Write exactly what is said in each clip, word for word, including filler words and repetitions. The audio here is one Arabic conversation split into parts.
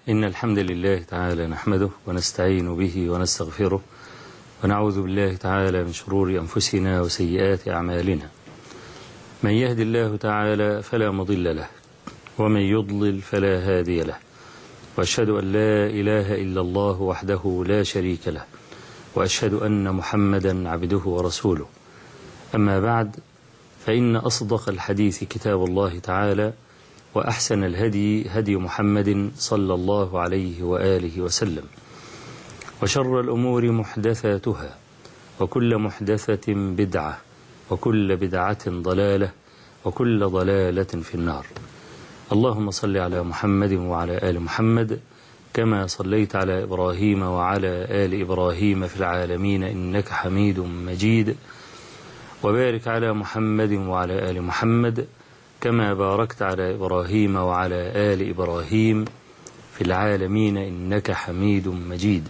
إن الحمد لله تعالى نحمده ونستعين به ونستغفره ونعوذ بالله تعالى من شرور أنفسنا وسيئات أعمالنا. من يهد الله تعالى فلا مضل له ومن يضلل فلا هادي له، وأشهد أن لا إله إلا الله وحده لا شريك له، وأشهد أن محمدا عبده ورسوله. أما بعد، فإن أصدق الحديث كتاب الله تعالى، وأحسن الهدي هدي محمد صلى الله عليه وآله وسلم، وشر الأمور محدثاتها، وكل محدثة بدعة، وكل بدعة ضلالة، وكل ضلالة في النار. اللهم صل على محمد وعلى آل محمد كما صليت على إبراهيم وعلى آل إبراهيم في العالمين إنك حميد مجيد، وبارك على محمد وعلى آل محمد كما باركت على إبراهيم وعلى آل إبراهيم في العالمين إنك حميد مجيد.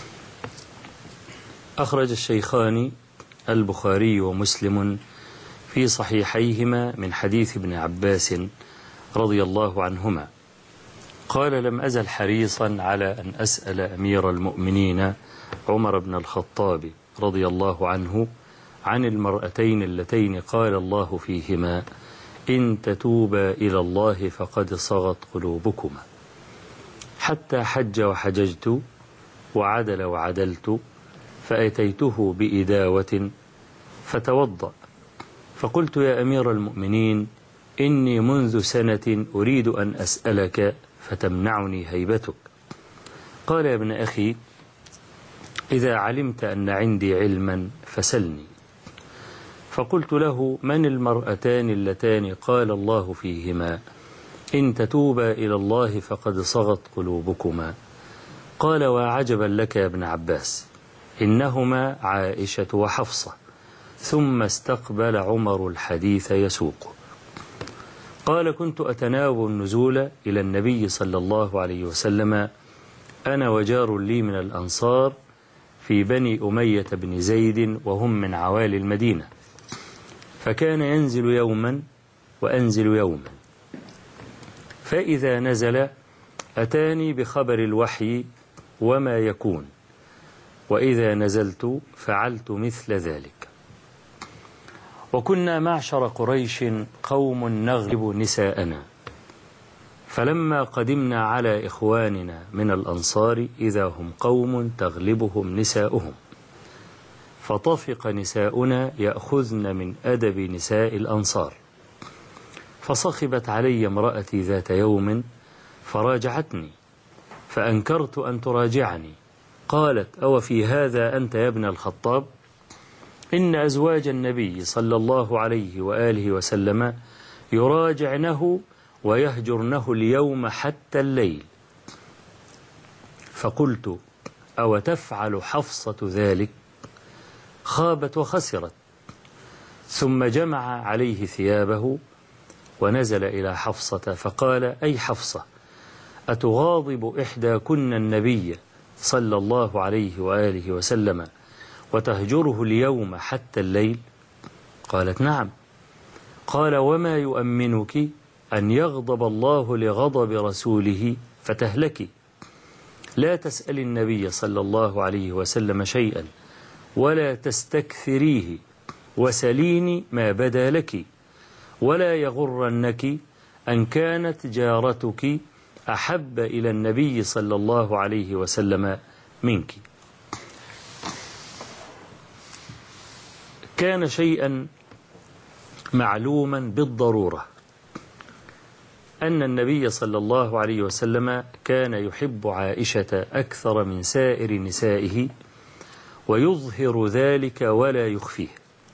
أخرج الشيخان البخاري ومسلم في صحيحيهما من حديث ابن عباس رضي الله عنهما قال: لم أزل حريصا على أن أسأل أمير المؤمنين عمر بن الخطاب رضي الله عنه عن المرأتين اللتين قال الله فيهما: إن تتوبا إلى الله فقد صغت قلوبكما، حتى حج وحججت وعدل وعدلت، فأتيته بإداوة فتوضأ، فقلت: يا أمير المؤمنين، إني منذ سنة أريد أن أسألك فتمنعني هيبتك. قال: يا ابن أخي، إذا علمت أن عندي علما فسلني. فقلت له: من المرأتان اللتان قال الله فيهما: إن تتوبا إلى الله فقد صغت قلوبكما؟ قال: وعجبا لك يا ابن عباس، إنهما عائشة وحفصة. ثم استقبل عمر الحديث يسوقه. قال: كنت أتناوب النزول إلى النبي صلى الله عليه وسلم أنا وجار لي من الأنصار في بني أمية بن زيد، وهم من عوالي المدينة، فكان ينزل يوما وأنزل يوما، فإذا نزل أتاني بخبر الوحي وما يكون، وإذا نزلت فعلت مثل ذلك. وكنا معشر قريش قوم نغلب نساءنا، فلما قدمنا على إخواننا من الأنصار إذا هم قوم تغلبهم نساؤهم، فطفق نساؤنا يأخذن من أدب نساء الأنصار، فصخبت علي امرأتي ذات يوم فراجعتني، فأنكرت أن تراجعني. قالت: أو في هذا أنت يا ابن الخطاب؟ إن أزواج النبي صلى الله عليه وآله وسلم يراجعنه ويهجرنه اليوم حتى الليل. فقلت: أو تفعل حفصة ذلك؟ خابت وخسرت. ثم جمع عليه ثيابه ونزل إلى حفصة فقال: أي حفصة، أتغاضب إحداكن النبي صلى الله عليه وآله وسلم وتهجره اليوم حتى الليل؟ قالت: نعم. قال: وما يؤمنك أن يغضب الله لغضب رسوله فتهلكي؟ لا تسأل النبي صلى الله عليه وسلم شيئا ولا تستكثريه، وسليني ما بدا لك، ولا يغرنك أن كانت جارتك أحب إلى النبي صلى الله عليه وسلم منك. كان شيئا معلوما بالضرورة أن النبي صلى الله عليه وسلم كان يحب عائشة أكثر من سائر نسائه، ويظهر ذلك ولا يخفيه،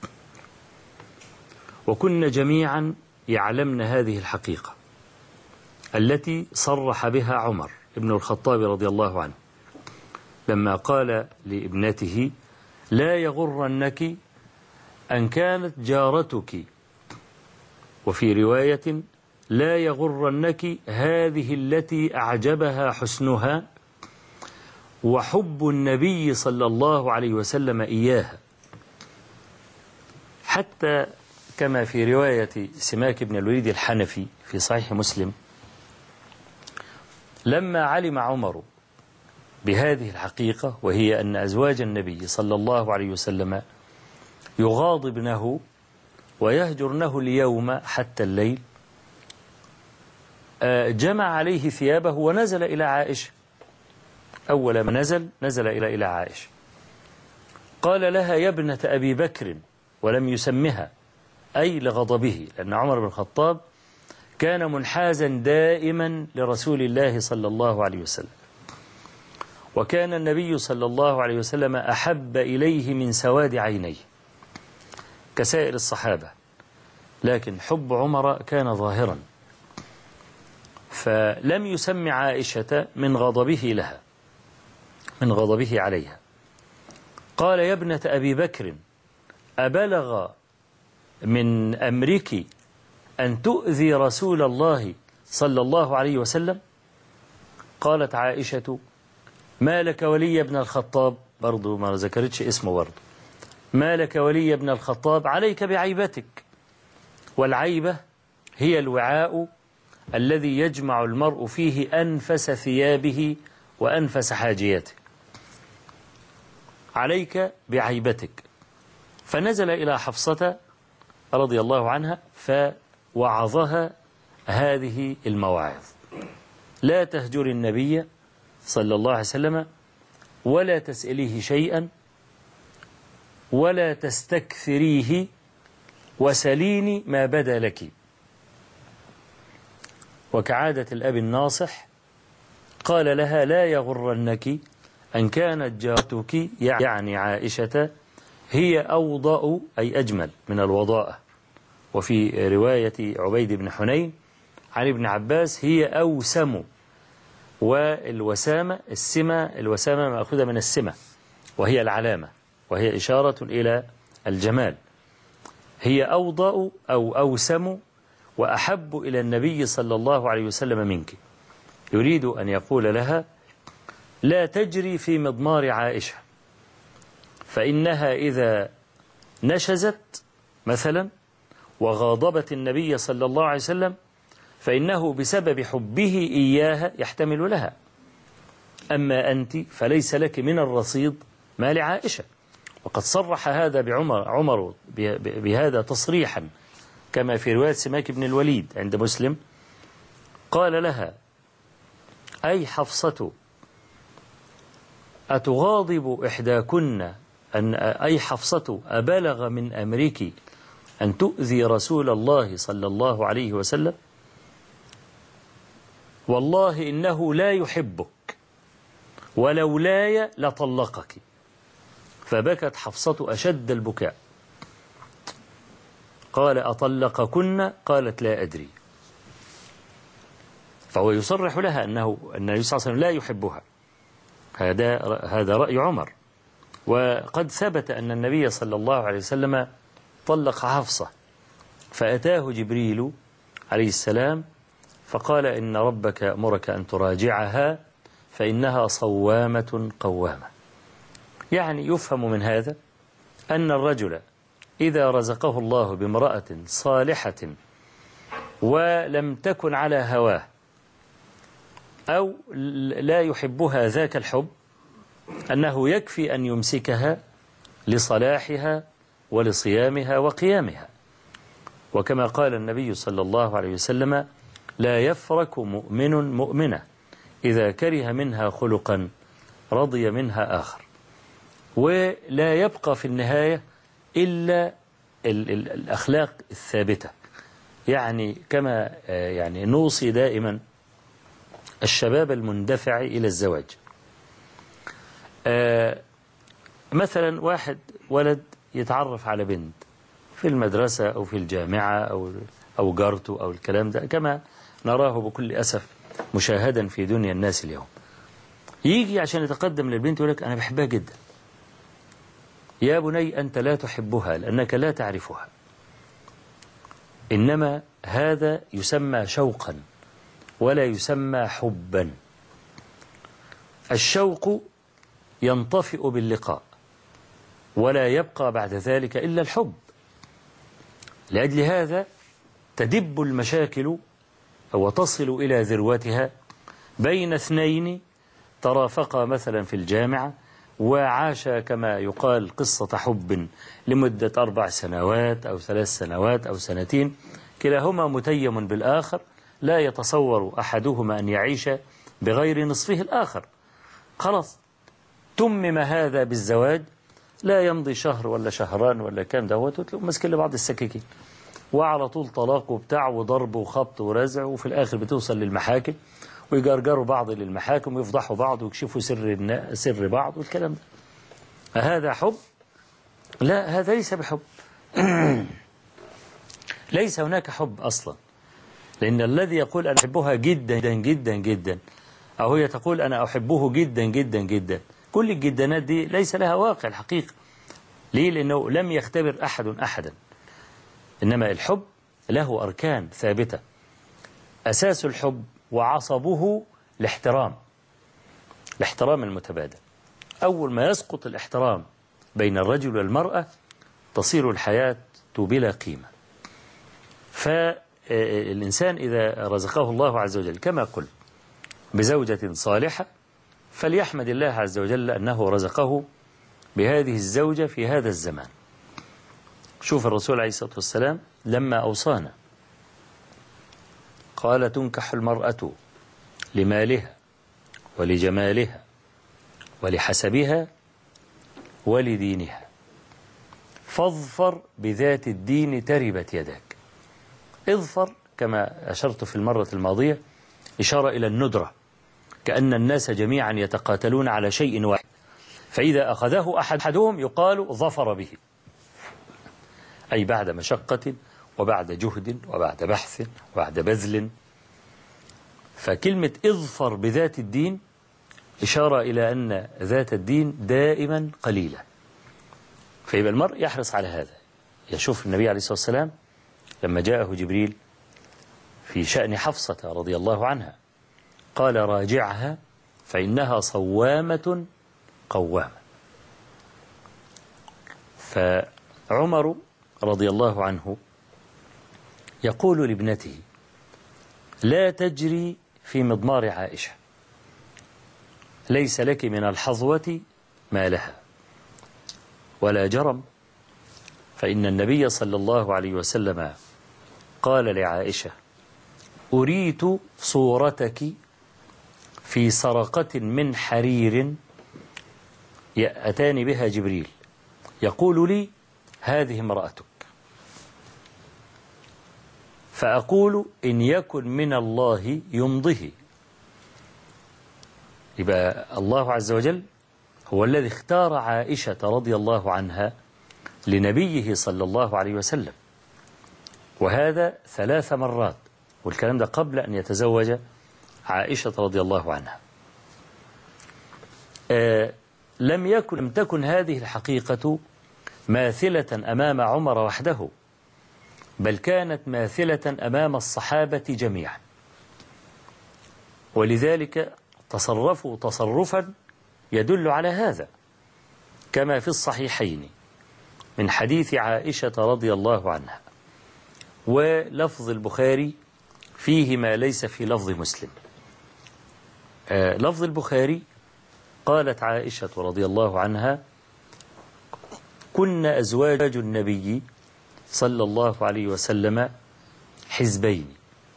وكن جميعا يعلمن هذه الحقيقة التي صرح بها عمر بن الخطاب رضي الله عنه لما قال لابنته: لا يغرنك أن كانت جارتك، وفي رواية: لا يغرنك هذه التي أعجبها حسنها وحب النبي صلى الله عليه وسلم إياها. حتى كما في رواية سماك بن الوليد الحنفي في صحيح مسلم لما علم عمر بهذه الحقيقة، وهي أن أزواج النبي صلى الله عليه وسلم يغاضبنه ويهجرنه اليوم حتى الليل، جمع عليه ثيابه ونزل إلى عائشة. أول ما نزل نزل إلى إلى عائشة، قال لها: يا ابنة أبي بكر، ولم يسمها، أي لغضبه، لأن عمر بن الخطاب كان منحازا دائما لرسول الله صلى الله عليه وسلم، وكان النبي صلى الله عليه وسلم أحب إليه من سواد عينيه كسائر الصحابة، لكن حب عمر كان ظاهرا، فلم يسم عائشة من غضبه لها، من غضبه عليها. قال: يا ابنة أبي بكر، أبلغ من أمرك أن تؤذي رسول الله صلى الله عليه وسلم؟ قالت عائشة: ما لك ولي ابن الخطاب، برضو ما ذكرتش اسمه، برضو ما لك ولي ابن الخطاب، عليك بعيبتك. والعيبة هي الوعاء الذي يجمع المرء فيه أنفس ثيابه وأنفس حاجياته، عليك بعيبتك. فنزل إلى حفصة رضي الله عنها فوعظها هذه المواعظ: لا تهجر النبي صلى الله عليه وسلم، ولا تسأليه شيئا، ولا تستكثريه، وسليني ما بدا لك. وكعادة الأب الناصح قال لها: لا يغرنك أن كانت جارتك، يعني عائشة، هي أوضأ أي أجمل من الوضاءة. وفي رواية عبيد بن حنين عن ابن عباس: هي أوسم. والوسامة السمة، الوسامة مأخوذة من السمة وهي العلامة، وهي إشارة إلى الجمال. هي أوضأ أو أوسم وأحب إلى النبي صلى الله عليه وسلم منك. يريد أن يقول لها: لا تجري في مضمار عائشة، فإنها إذا نشزت مثلا وغاضبت النبي صلى الله عليه وسلم فإنه بسبب حبه إياها يحتمل لها، أما أنت فليس لك من الرصيد ما لعائشة. وقد صرح هذا بعمر عمر بهذا تصريحا، كما في رواية سماك بن الوليد عند مسلم، قال لها: أي حفصة، أتغاضب إحداكن أن أي حفصة أبلغ من أمرك أن تؤذي رسول الله صلى الله عليه وسلم؟ والله إنه لا يحبك، ولولاي لطلقك. فبكت حفصة أشد البكاء. قال: أطلقكن؟ قالت: لا أدري. فهو يصرح لها أنه النبي صلى الله عليه وسلم لا يحبها. هذا هذا رأي عمر. وقد ثبت أن النبي صلى الله عليه وسلم طلق حفصة، فأتاه جبريل عليه السلام فقال: إن ربك أمرك أن تراجعها فإنها صوامة قوامة. يعني يفهم من هذا أن الرجل إذا رزقه الله بامرأة صالحة ولم تكن على هواه أو لا يحبها ذاك الحب، أنه يكفي أن يمسكها لصلاحها ولصيامها وقيامها. وكما قال النبي صلى الله عليه وسلم: لا يفرك مؤمن مؤمنة إذا كره منها خلقا رضي منها آخر. ولا يبقى في النهاية إلا ال ال الأخلاق الثابتة. يعني كما يعني نوصي دائما الشباب المندفع إلى الزواج. مثلا واحد ولد يتعرف على بنت في المدرسة أو في الجامعة أو أو جارته أو الكلام ده، كما نراه بكل أسف مشاهدا في دنيا الناس اليوم. يجي عشان يتقدم للبنت يقول لك: أنا بحبها جدا. يا بني، أنت لا تحبها لأنك لا تعرفها، إنما هذا يسمى شوقا ولا يسمى حبا. الشوق ينطفئ باللقاء ولا يبقى بعد ذلك إلا الحب. لأجل هذا تدب المشاكل وتصل إلى ذروتها بين اثنين ترافقا مثلا في الجامعة وعاش كما يقال قصة حب لمدة أربع سنوات أو ثلاث سنوات أو سنتين، كلاهما متيم بالآخر، لا يتصور أحدهما أن يعيش بغير نصفه الآخر، خلاص تمم هذا بالزواج، لا يمضي شهر ولا شهران ولا كام دوت وتلاقوا ماسكين لبعض السكاكين، وعلى طول طلاق وبتاع وضرب وخبط ورزع، وفي الآخر بتوصل للمحاكم ويجرجروا بعض للمحاكم ويفضحوا بعض ويكشفوا سر سر بعض والكلام ده. هذا حب؟ لا، هذا ليس بحب. ليس هناك حب أصلا، لأن الذي يقول أنا أحبها جدا جدا جدا، أو هي تقول أنا أحبه جدا جدا جدا، كل الجدانات دي ليس لها واقع الحقيقة. ليه؟ لأنه لم يختبر أحد أحدا. إنما الحب له أركان ثابتة، أساس الحب وعصبه الاحترام، الاحترام المتبادل. أول ما يسقط الاحترام بين الرجل والمرأة تصير الحياة بلا قيمة. فالإنسان إذا رزقه الله عز وجل كما قلت بزوجة صالحة فليحمد الله عز وجل أنه رزقه بهذه الزوجة في هذا الزمان. شوف الرسول عليه الصلاة والسلام لما أوصانا قال تنكح المرأة لمالها ولجمالها ولحسبها ولدينها فاظفر بذات الدين تربت يداك. اظفر كما أشرت في المرة الماضية إشارة إلى الندرة، كأن الناس جميعا يتقاتلون على شيء واحد، فإذا أخذه أحدهم يقال ظفر به، أي بعد مشقة وبعد جهد وبعد بحث وبعد بذل. فكلمة اظفر بذات الدين إشارة إلى أن ذات الدين دائما قليلة، فيبقى المرء يحرص على هذا. يشوف النبي عليه الصلاة والسلام لما جاءه جبريل في شأن حفصة رضي الله عنها قال راجعها فإنها صوامة قوامة. فعمر رضي الله عنه يقول لابنته لا تجري في مضمار عائشة، ليس لك من الحظوة ما لها ولا جرم، فإن النبي صلى الله عليه وسلم قال لعائشة أريت صورتك في سرقة من حرير أتاني بها جبريل يقول لي هذه امرأتك، فأقول إن يكن من الله يمضه. يبقى الله عز وجل هو الذي اختار عائشة رضي الله عنها لنبيه صلى الله عليه وسلم، وهذا ثلاث مرات، والكلام ده قبل أن يتزوج عائشة رضي الله عنها. آه لم يكن لم تكن هذه الحقيقة ماثلة أمام عمر وحده، بل كانت ماثلة أمام الصحابة جميعا، ولذلك تصرفوا تصرفا يدل على هذا، كما في الصحيحين من حديث عائشة رضي الله عنها، ولفظ البخاري فيه ما ليس في لفظ مسلم. آه لفظ البخاري قالت عائشة رضي الله عنها كن أزواج النبي صلى الله عليه وسلم حزبين،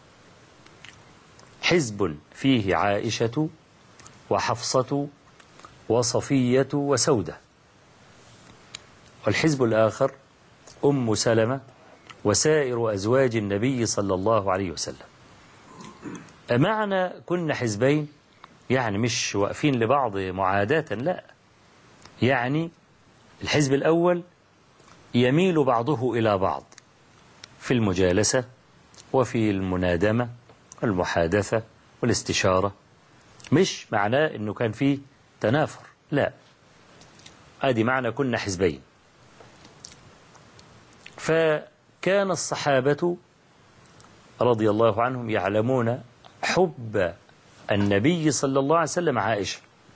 حزب فيه عائشة وحفصة وصفية وسودة، والحزب الآخر أم سلمة وسائر أزواج النبي صلى الله عليه وسلم. معنى كنا حزبين يعني مش واقفين لبعض معاداة، لا، يعني الحزب الأول يميل بعضه إلى بعض في المجالسة وفي المنادمة والمحادثة والاستشارة، مش معناه أنه كان فيه تنافر، لا، هذه معنى كنا حزبين. فكان الصحابة رضي الله عنهم يعلمون حب النبي صلى الله عليه وسلم عائشة،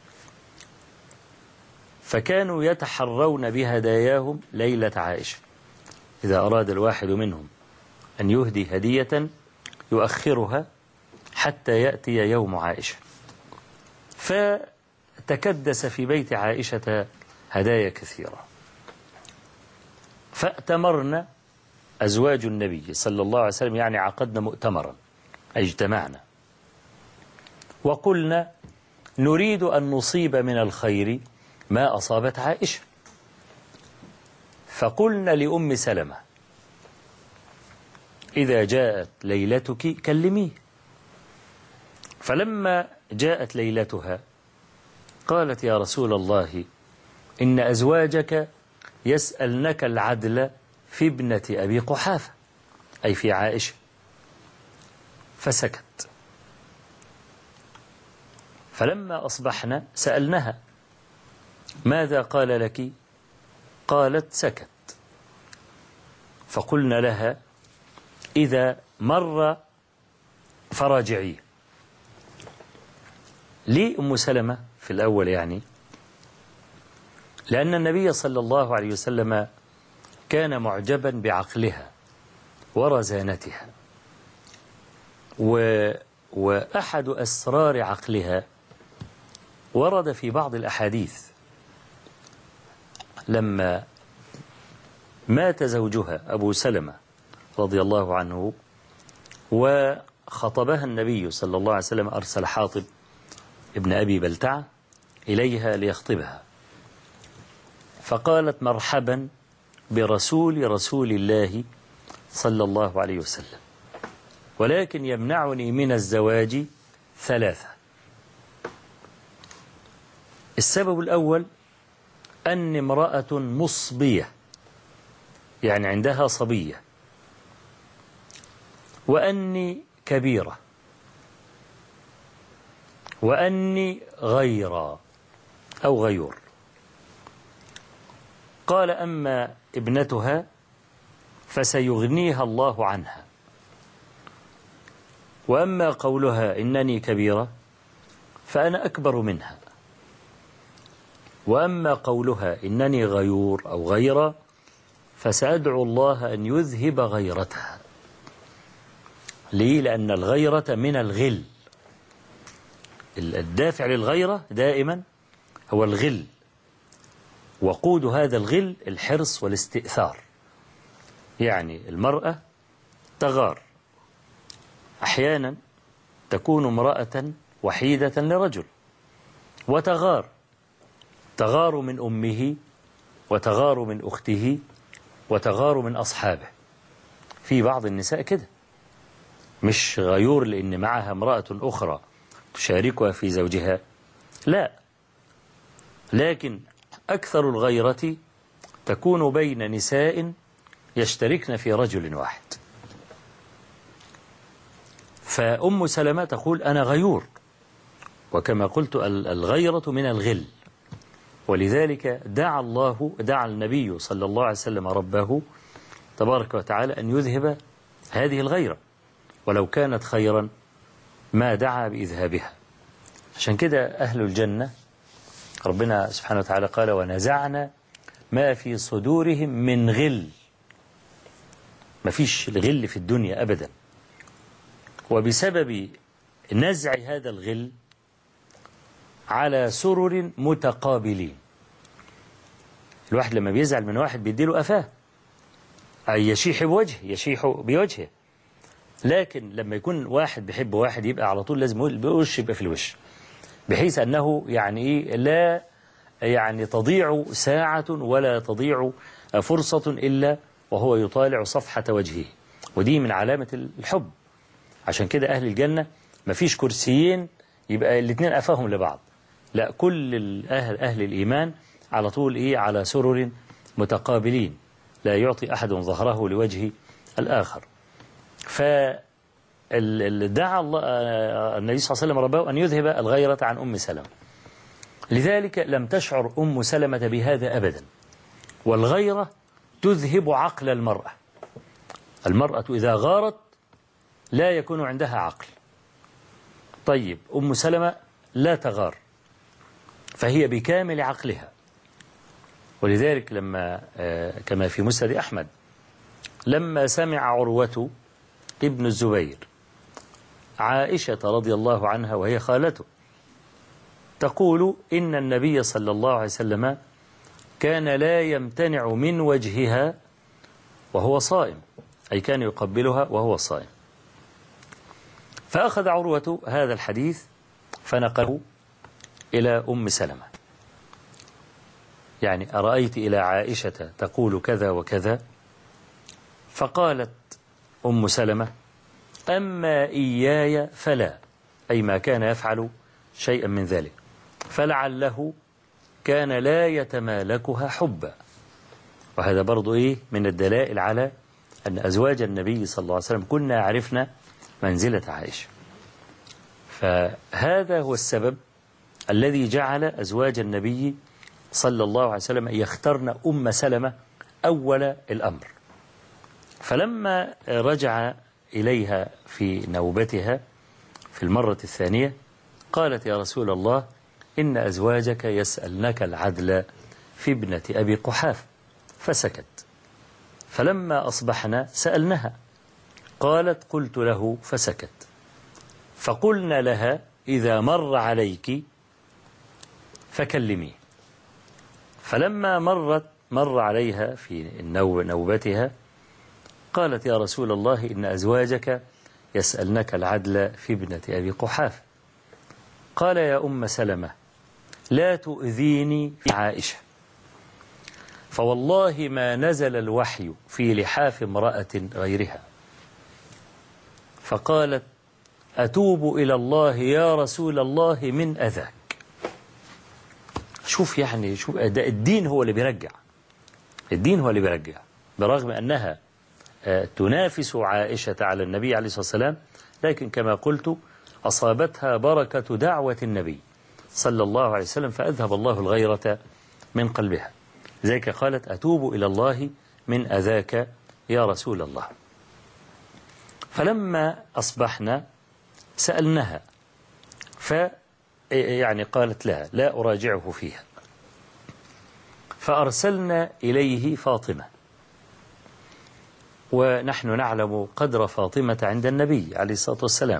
فكانوا يتحرون بهداياهم ليلة عائشة. إذا أراد الواحد منهم أن يهدي هدية يؤخرها حتى يأتي يوم عائشة، فتكدس في بيت عائشة هدايا كثيرة. فأتمرنا أزواج النبي صلى الله عليه وسلم، يعني عقدنا مؤتمرا، أي اجتمعنا وقلنا نريد أن نصيب من الخير ما أصابت عائشة. فقلنا لأم سلمة إذا جاءت ليلتك كلميه. فلما جاءت ليلتها قالت يا رسول الله إن أزواجك يسألنك العدل في ابنة أبي قحافة، أي في عائشة. فسكت. فلما أصبحنا سألناها ماذا قال لك؟ قالت سكت. فقلنا لها إذا مر فراجعيه. ليه أم سلمة في الأول؟ يعني لأن النبي صلى الله عليه وسلم كان معجبا بعقلها ورزانتها، و... وأحد أسرار عقلها ورد في بعض الأحاديث. لما مات زوجها أبو سلمة رضي الله عنه وخطبها النبي صلى الله عليه وسلم، أرسل حاطب ابن أبي بلتعة إليها ليخطبها، فقالت مرحبا برسول رسول الله صلى الله عليه وسلم، ولكن يمنعني من الزواج ثلاثة. السبب الأول أن امرأة مصبية، يعني عندها صبية، وأني كبيرة، وأني غيرا أو غيور. قال أما ابنتها فسيغنيها الله عنها، وأما قولها إنني كبيرة فأنا أكبر منها، وأما قولها إنني غيور أو غيرة فسأدعو الله أن يذهب غيرتها. ليه؟ لأن الغيرة من الغل. الدافع للغيرة دائما هو الغل، وقود هذا الغل الحرص والاستئثار. يعني المرأة تغار، أحيانا تكون امرأة وحيدة لرجل وتغار، تغار من أمه وتغار من أخته وتغار من أصحابه. في بعض النساء كده، مش غيور لأن معها امرأة أخرى تشاركها في زوجها، لا، لكن أكثر الغيرة تكون بين نساء يشتركن في رجل واحد. فأم سلمة تقول أنا غيور، وكما قلت الغيرة من الغل، ولذلك دعا الله دعا النبي صلى الله عليه وسلم ربه تبارك وتعالى أن يذهب هذه الغيرة، ولو كانت خيرا ما دعا بإذهابها. عشان كده أهل الجنة ربنا سبحانه وتعالى قال ونزعنا ما في صدورهم من غل. ما فيش الغل في الدنيا أبدا، وبسبب نزع هذا الغل على سرر متقابلين. الواحد لما بيزعل من واحد بيديله أفاه، أي يشيح بوجهه يشيح بوجهه، لكن لما يكون واحد بيحب واحد يبقى على طول لازم الوش يبقى في الوش، بحيث أنه يعني إيه لا يعني تضيع ساعة ولا تضيع فرصة إلا وهو يطالع صفحة وجهه، ودي من علامة الحب. عشان كده أهل الجنة ما فيش كرسيين يبقى الاثنين أفاهم لبعض، لا، كل أهل, أهل الإيمان على طول إيه على سرر متقابلين، لا يعطي أحد ظهره لوجه الآخر. فدعا الله النبي صلى الله عليه وسلم ربه أن يذهب الغيرة عن أم سلمة، لذلك لم تشعر أم سلمة بهذا أبدا. والغيرة تذهب عقل المرأة. المرأة إذا غارت لا يكون عندها عقل. طيب أم سلمة لا تغار، فهي بكامل عقلها. ولذلك لما كما في مسند أحمد لما سمع عروة ابن الزبير عائشة رضي الله عنها وهي خالته تقول إن النبي صلى الله عليه وسلم كان لا يمتنع من وجهها وهو صائم، أي كان يقبلها وهو صائم. فأخذ عروة هذا الحديث فنقله إلى أم سلمة، يعني أرأيت إلى عائشة تقول كذا وكذا؟ فقالت أم سلمة: أما إياي فلا، أي ما كان يفعل شيئا من ذلك، فلعله كان لا يتمالكها حبا. وهذا برضو إيه من الدلائل على أن أزواج النبي صلى الله عليه وسلم كنا عرفنا منزلة عائشة. فهذا هو السبب الذي جعل أزواج النبي صلى الله عليه وسلم يخترن أم سلمة أول الأمر. فلما رجع إليها في نوبتها في المرة الثانية قالت: يا رسول الله، إن أزواجك يسألنك العدل في ابنة أبي قحاف. فسكت. فلما أصبحنا سألنها قالت: قلت له فسكت. فقلنا لها: إذا مر عليك فكلميه. فلما مرت مر عليها في نوبتها قالت: يا رسول الله، إن أزواجك يسألنك العدل في ابنة أبي قحاف. قال: يا أم سلمة، لا تؤذيني في عائشة، فوالله ما نزل الوحي في لحاف امرأة غيرها. فقالت: أتوب إلى الله يا رسول الله من أذاك. شوف يعني شوف ده الدين هو اللي بيرجع، الدين هو اللي بيرجع، برغم أنها تنافس عائشة على النبي عليه الصلاة والسلام، لكن كما قلت أصابتها بركة دعوة النبي صلى الله عليه وسلم فأذهب الله الغيرة من قلبها. ذلك قالت: أتوب إلى الله من أذاك يا رسول الله. فلما أصبحنا سألناها ف يعني قالت لها: لا أراجعه فيها. فأرسلنا إليه فاطمة، ونحن نعلم قدر فاطمة عند النبي عليه الصلاة والسلام،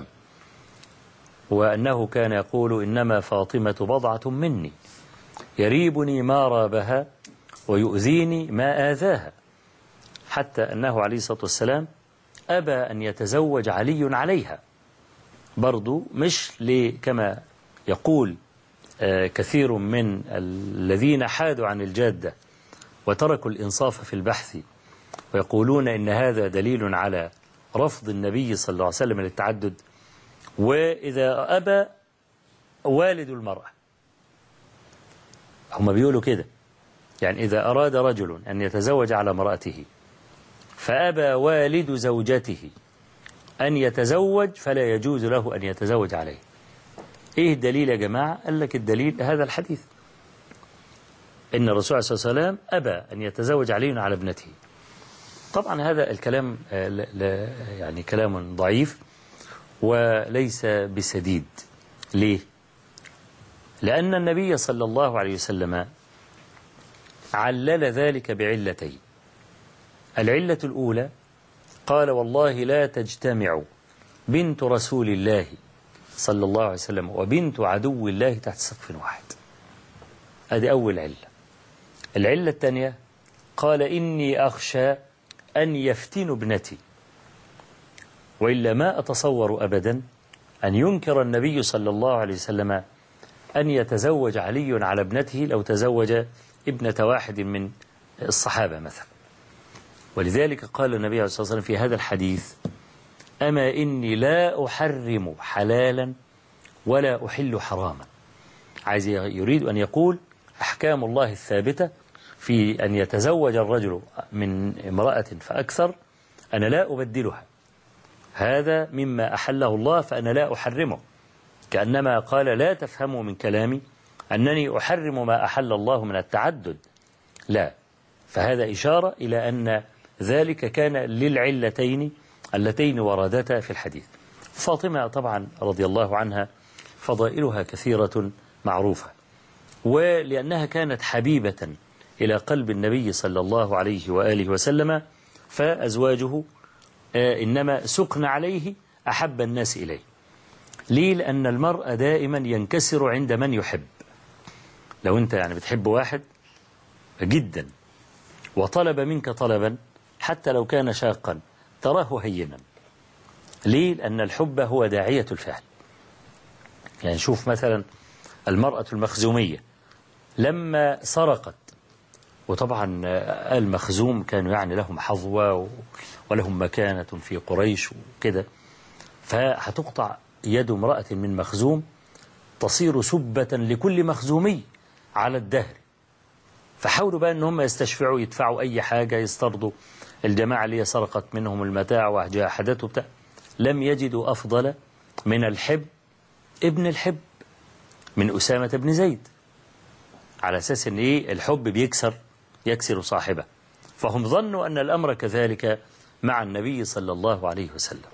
وأنه كان يقول: إنما فاطمة بضعة مني يريبني ما رابها ويؤذيني ما آذاها، حتى أنه عليه الصلاة والسلام أبى أن يتزوج علي عليها، برضو مش كما يقول كثير من الذين حادوا عن الجادة وتركوا الإنصاف في البحث ويقولون إن هذا دليل على رفض النبي صلى الله عليه وسلم للتعدد. وإذا أبى والد المرأة، هم بيقولوا كده، يعني إذا أراد رجل أن يتزوج على امرأته فأبى والد زوجته أن يتزوج فلا يجوز له أن يتزوج عليه. إيه الدليل يا جماعة؟ قال لك الدليل هذا الحديث، إن الرسول صلى الله عليه وسلم أبى أن يتزوج علي على ابنته. طبعا هذا الكلام لا يعني كلام ضعيف وليس بسديد. ليه؟ لأن النبي صلى الله عليه وسلم علل ذلك بعلتين. العلة الأولى قال: والله لا تجتمع بنت رسول الله صلى الله عليه وسلم وبنت عدو الله تحت سقف واحد. هذه أول علة. العلة الثانية قال: إني أخشى أن يفتنوا ابنتي، وإلا ما أتصور أبدا أن ينكر النبي صلى الله عليه وسلم أن يتزوج علي على ابنته لو تزوج ابنة واحد من الصحابة مثلا. ولذلك قال النبي عليه الصلاة والسلام في هذا الحديث: أما إني لا أحرم حلالا ولا أحل حراما. عايز يريد أن يقول أحكام الله الثابتة في أن يتزوج الرجل من امرأة فأكثر أنا لا أبدلها، هذا مما أحله الله فأنا لا أحرمه، كأنما قال: لا تفهموا من كلامي أنني أحرم ما أحل الله من التعدد، لا. فهذا إشارة إلى أن ذلك كان للعلتين اللتين وردتا في الحديث. فاطمة طبعا رضي الله عنها فضائلها كثيرة معروفة، ولأنها كانت حبيبة إلى قلب النبي صلى الله عليه وآله وسلم فأزواجه إنما سقن عليه أحب الناس إليه. ليه؟ لأن المرء دائما ينكسر عند من يحب. لو أنت يعني بتحب واحد جدا وطلب منك طلبا حتى لو كان شاقا تراه هينا. ليه؟ لأن الحب هو داعية الفعل. يعني شوف مثلا المرأة المخزومية لما سرقت، وطبعا المخزوم كانوا يعني لهم حظوة ولهم مكانة في قريش وكده، فهتقطع يد امرأة من مخزوم تصير سبة لكل مخزومي على الدهر. فحاولوا بقى ان هم يستشفعوا يدفعوا اي حاجة يسترضوا الجماعة اللي سرقت منهم المتاع وجاحدته بتاع. لم يجدوا أفضل من الحب ابن الحب من أسامة بن زيد، على أساس أن إيه الحب بيكسر يكسر صاحبه. فهم ظنوا أن الأمر كذلك مع النبي صلى الله عليه وسلم.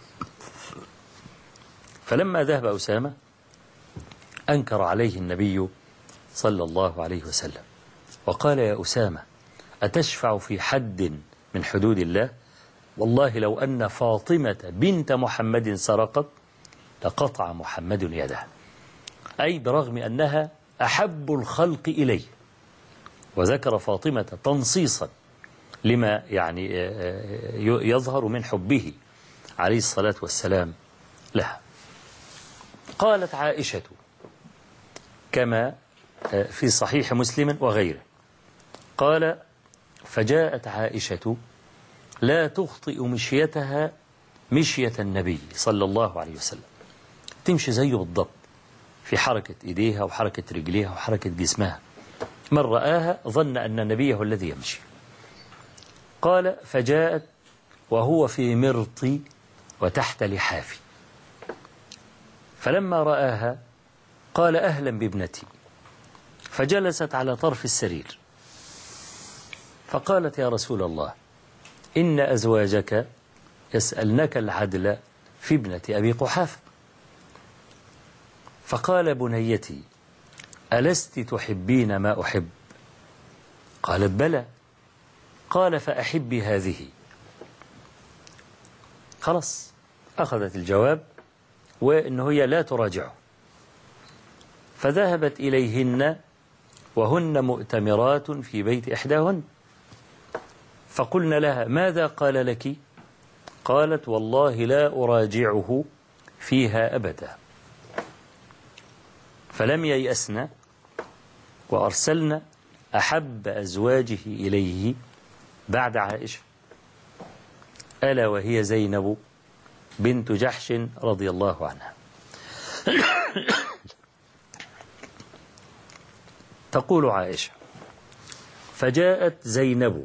فلما ذهب أسامة أنكر عليه النبي صلى الله عليه وسلم وقال: يا أسامة، أتشفع في حد من حدود الله؟ والله لو أن فاطمة بنت محمد سرقت لقطع محمد يدها. أي برغم أنها أحب الخلق إليه، وذكر فاطمة تنصيصا لما يعني يظهر من حبه عليه الصلاة والسلام لها. قالت عائشة كما في صحيح مسلم وغيره، قال: فجاءت عائشة لا تخطئ مشيتها مشية النبي صلى الله عليه وسلم، تمشي زيه بالضبط في حركة إيديها وحركة رجليها وحركة جسمها. من رآها ظن أن النبي هو الذي يمشي. قال: فجاءت وهو في مرطي وتحت لحافي، فلما رآها قال: أهلا بابنتي، فجلست على طرف السرير. فقالت: يا رسول الله، إن أزواجك يسألنك العدل في ابنة أبي قحافة. فقال: بنيتي، ألست تحبين ما أحب؟ قالت: بلى. قال: فأحبي هذه. خلاص أخذت الجواب وإنه هي لا تراجعه. فذهبت إليهن وهن مؤتمرات في بيت إحداهن، فقلنا لها: ماذا قال لك؟ قالت: والله لا أراجعه فيها أبدا. فلم ييأسن وأرسلن أحب أزواجه إليه بعد عائشة، ألا وهي زينب بنت جحش رضي الله عنها. تقول عائشة: فجاءت زينب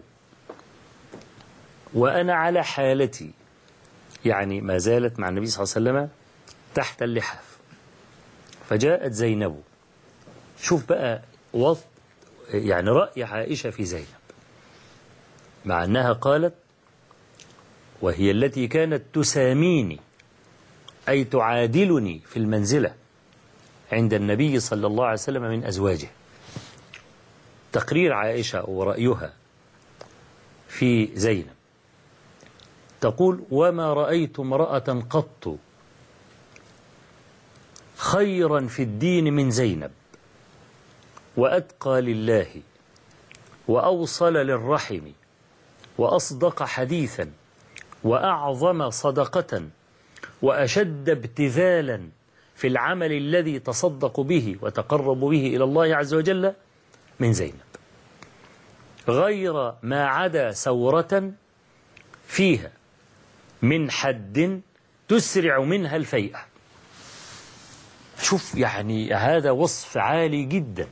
وأنا على حالتي، يعني ما زالت مع النبي صلى الله عليه وسلم تحت اللحاف. فجاءت زينب، شوف بقى وضع يعني رأي عائشة في زينب، مع أنها قالت: وهي التي كانت تساميني أي تعادلني في المنزلة عند النبي صلى الله عليه وسلم من أزواجه. تقرير عائشة ورأيها في زينب، تقول: وما رأيت امرأة قط خيرا في الدين من زينب، وأتقى لله، وأوصل للرحم، وأصدق حديثا، وأعظم صدقة، وأشد ابتذالا في العمل الذي تصدق به وتقرب به إلى الله عز وجل من زينب، غير ما عدا سورة فيها من حد تسرع منها الفيئة. شوف يعني هذا وصف عالي جدا.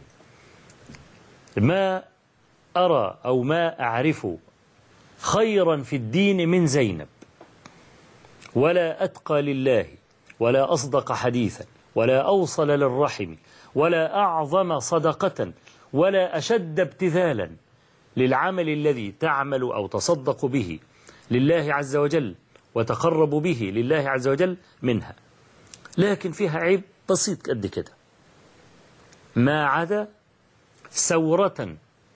ما أرى أو ما أعرف خيرا في الدين من زينب، ولا أتقى لله، ولا أصدق حديثا، ولا أوصل للرحم، ولا أعظم صدقة، ولا أشد ابتذالا للعمل الذي تعمل أو تصدق به لله عز وجل وتقرب به لله عز وجل منها. لكن فيها عيب بسيط قد كده، ما عدا سورة.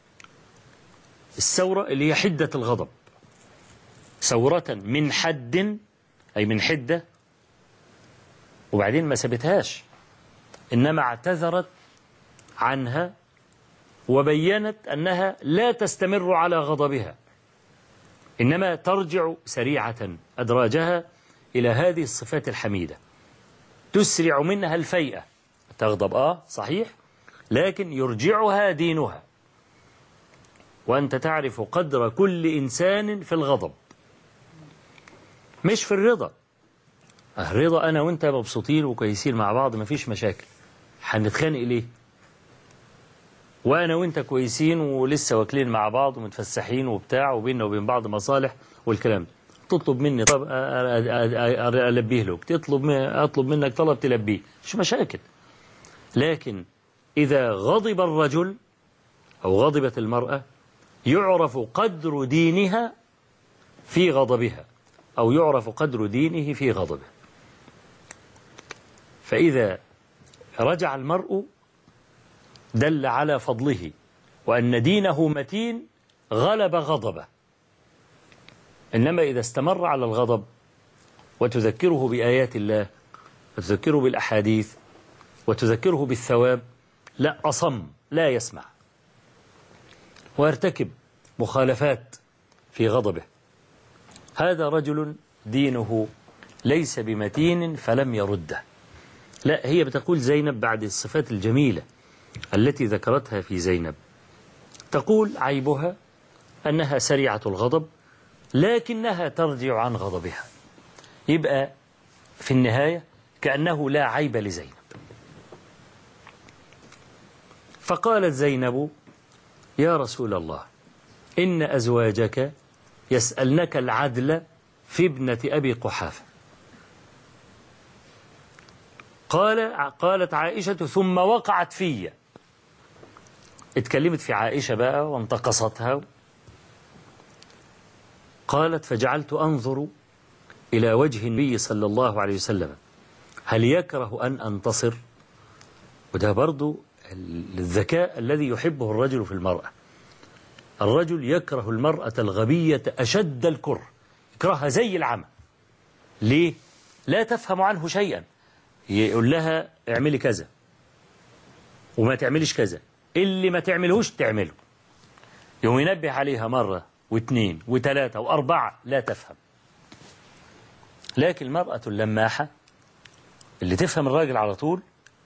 السورة اللي هي حدة الغضب، سورة من حد أي من حدة، وبعدين ما سبتهاش، إنما اعتذرت عنها وبينت أنها لا تستمر على غضبها، إنما ترجع سريعة أدراجها إلى هذه الصفات الحميدة، تسرع منها الفيئة، تغضب آه صحيح، لكن يرجعها دينها. وأنت تعرف قدر كل إنسان في الغضب مش في الرضا. الرضا أنا وأنت مبسوطين وكويسين مع بعض مفيش مشاكل، هنتخانق ليه؟ وأنا وأنت كويسين ولسه واكلين مع بعض ومتفسحين وبتاع وبيننا وبين بعض مصالح والكلام ده، تطلب مني طب ألبيه لك، تطلب أطلب منك طلب تلبيه، مش مشاكل. لكن إذا غضب الرجل أو غضبت المرأة يعرف قدر دينها في غضبها، أو يعرف قدر دينه في غضبه. فإذا رجع المرء دل على فضله وأن دينه متين غلب غضبه. إنما إذا استمر على الغضب وتذكره بآيات الله وتذكره بالأحاديث وتذكره بالثواب، لا، أصم لا يسمع ويرتكب مخالفات في غضبه. هذا رجل دينه ليس بمتين فلم يرده. لا، هي بتقول زينب بعد الصفات الجميلة التي ذكرتها في زينب، تقول عيبها أنها سريعة الغضب لكنها ترجع عن غضبها. يبقى في النهاية كأنه لا عيب لزينب. فقالت زينب: يا رسول الله، إن أزواجك يسألنك العدل في ابنة أبي قحافة. قال قالت عائشة: ثم وقعت في، اتكلمت في عائشة بقى وانتقصتها. قالت: فجعلت أنظر إلى وجه النبي صلى الله عليه وسلم هل يكره أن أنتصر؟ وده برضو الذكاء الذي يحبه الرجل في المرأة. الرجل يكره المرأة الغبية أشد الكره، يكرهها زي العمى. ليه؟ لا تفهم عنه شيئا. يقول لها اعملي كذا وما تعمليش كذا، اللي ما تعملهوش تعمله. يوم ينبه عليها مرة واثنين وثلاثة وأربعة لا تفهم. لكن المرأة اللماحة اللي تفهم الراجل على طول،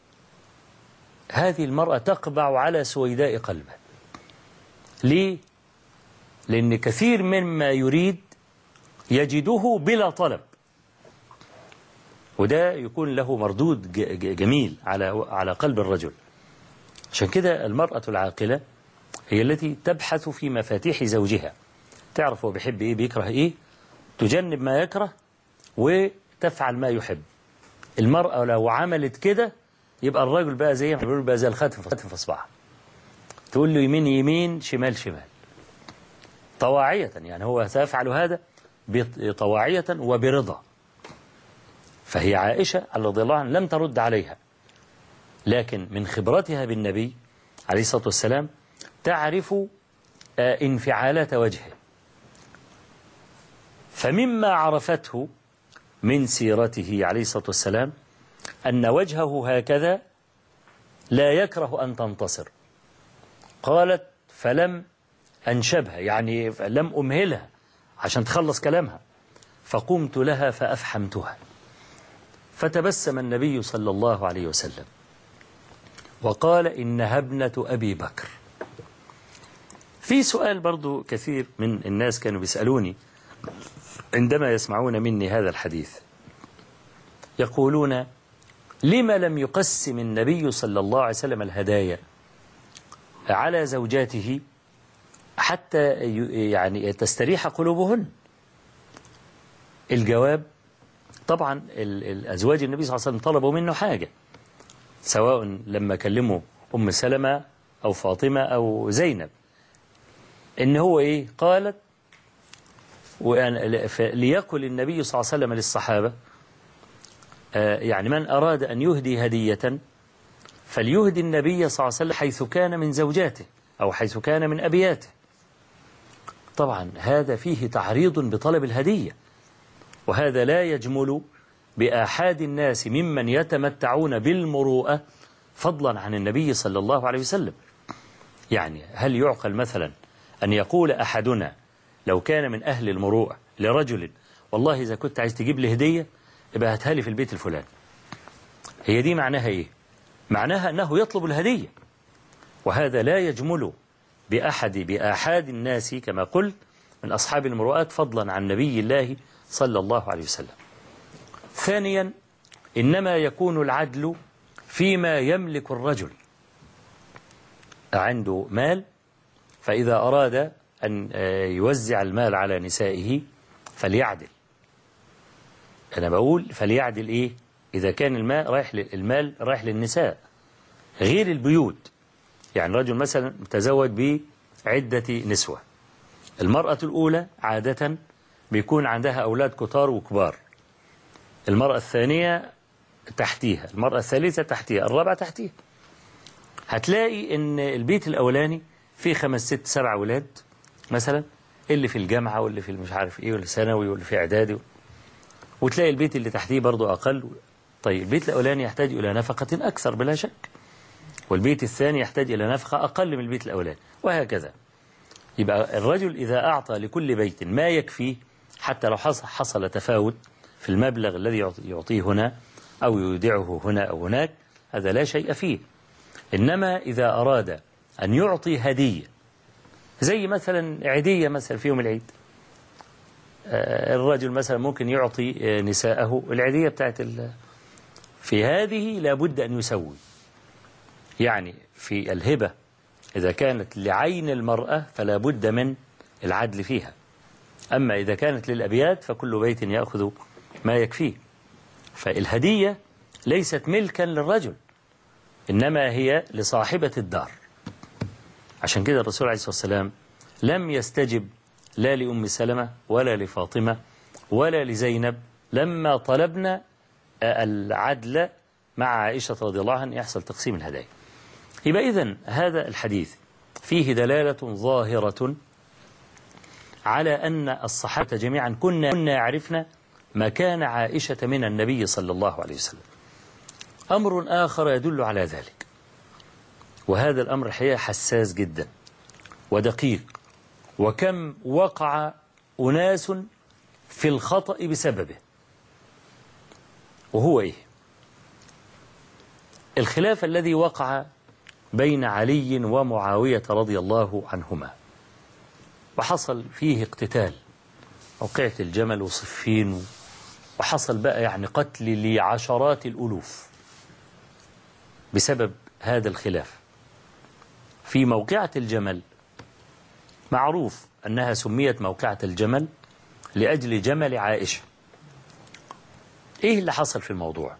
هذه المرأة تقبع على سويداء قلبه. ليه؟ لأن كثير مما يريد يجده بلا طلب، وده يكون له مردود جميل على على قلب الرجل. عشان كده المرأة العاقلة هي التي تبحث في مفاتيح زوجها، تعرف هو بيحب إيه بيكره إيه، تجنب ما يكره وتفعل ما يحب. المرأة لو عملت كده يبقى الرجل بقى زي ما بيقولوا بقى زي الخاتم في إصبعها، تقول له يمين يمين شمال شمال طواعية. يعني هو سيفعل هذا طواعية وبرضا. فهي عائشة رضي الله عنها لم ترد عليها، لكن من خبرتها بالنبي عليه الصلاة والسلام تعرف انفعالات وجهه. فمما عرفته من سيرته عليه الصلاة والسلام أن وجهه هكذا لا يكره أن تنتصر. قالت: فلم أنشبها، يعني لم أمهلها عشان تخلص كلامها، فقمت لها فأفحمتها. فتبسم النبي صلى الله عليه وسلم وقال: إنها ابنة أبي بكر. في سؤال برضو كثير من الناس كانوا بيسألوني عندما يسمعون مني هذا الحديث، يقولون: لما لم يقسم النبي صلى الله عليه وسلم الهدايا على زوجاته حتى يعني تستريح قلوبهن؟ الجواب: طبعا الأزواج النبي صلى الله عليه وسلم طلبوا منه حاجة، سواء لما كلموا أم سلمة أو فاطمة أو زينب، إن هو إيه؟ قالت: ليقل النبي صلى الله عليه وسلم للصحابة يعني من أراد أن يهدي هدية فليهدي النبي صلى الله عليه وسلم حيث كان من زوجاته أو حيث كان من أبياته. طبعا هذا فيه تعريض بطلب الهدية، وهذا لا يجمل بآحاد الناس ممن يتمتعون بالمروءة فضلا عن النبي صلى الله عليه وسلم. يعني هل يعقل مثلا أن يقول أحدنا لو كان من أهل المروءة لرجل والله إذا كنت عايز تجيب لي هدية يبقى هاتها لي في البيت الفلاني؟ هي دي معناها إيه؟ معناها أنه يطلب الهدية، وهذا لا يجمل بأحد بآحاد الناس كما قلت من أصحاب المروءات فضلا عن نبي الله صلى الله عليه وسلم. ثانيا، إنما يكون العدل فيما يملك الرجل. عنده مال، فإذا أراد أن يوزع المال على نسائه فليعدل. أنا بقول فليعدل إيه؟ إذا كان المال رايح المال رايح للنساء غير البيوت. يعني رجل مثلا تزوج بعدة نسوة، المرأة الأولى عادة بيكون عندها أولاد كتار وكبار، المرأة الثانية تحتيها، المرأة الثالثة تحتيها، الرابعة تحتيها. هتلاقي إن البيت الأولاني فيه خمس ست سبع أولاد مثلا، اللي في الجامعة واللي في مش عارف إيه واللي ثانوي واللي في إعدادي، وتلاقي البيت اللي تحتيه برضو أقل. طيب البيت الأولاني يحتاج إلى نفقة أكثر بلا شك، والبيت الثاني يحتاج إلى نفقة أقل من البيت الأولاني، وهكذا. يبقى الرجل إذا أعطى لكل بيت ما يكفيه، حتى لو حصل تفاوت في المبلغ الذي يعطيه هنا أو يودعه هنا أو هناك، هذا لا شيء فيه. إنما إذا أراد أن يعطي هدية، زي مثلا عيدية مثلا في يوم العيد، الرجل مثلا ممكن يعطي نساءه العيدية بتاعت في هذه لابد أن يسوي. يعني في الهبة إذا كانت لعين المرأة فلا بد من العدل فيها، أما إذا كانت للأبيات فكل بيت يأخذ ما يكفيه. فالهدية ليست ملكا للرجل، إنما هي لصاحبة الدار. عشان كده الرسول عليه الصلاة والسلام لم يستجب لا لأم سلمة ولا لفاطمة ولا لزينب لما طلبنا العدل مع عائشة رضي الله عنها يحصل تقسيم الهدايا. يبقى إذن هذا الحديث فيه دلالة ظاهرة على أن الصحابة جميعا كنا كنا يعرفنا مكان عائشة من النبي صلى الله عليه وسلم. أمر آخر يدل على ذلك، وهذا الأمر الحقيقة حساس جدا ودقيق، وكم وقع أناس في الخطأ بسببه، وهو إيه؟ الخلاف الذي وقع بين علي ومعاوية رضي الله عنهما، وحصل فيه اقتتال، موقعة الجمل وصفين، وحصل بقى يعني قتل لعشرات الألوف بسبب هذا الخلاف. في موقعة الجمل معروف أنها سميت موقعة الجمل لأجل جمل عائشة. إيه اللي حصل في الموضوع؟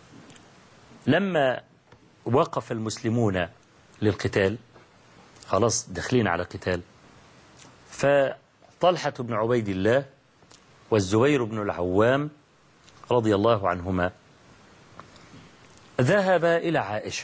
لما وقف المسلمون للقتال، خلاص داخلين على قتال، فطلحة بن عبيد الله والزبير بن العوام رضي الله عنهما ذهبا إلى عائشة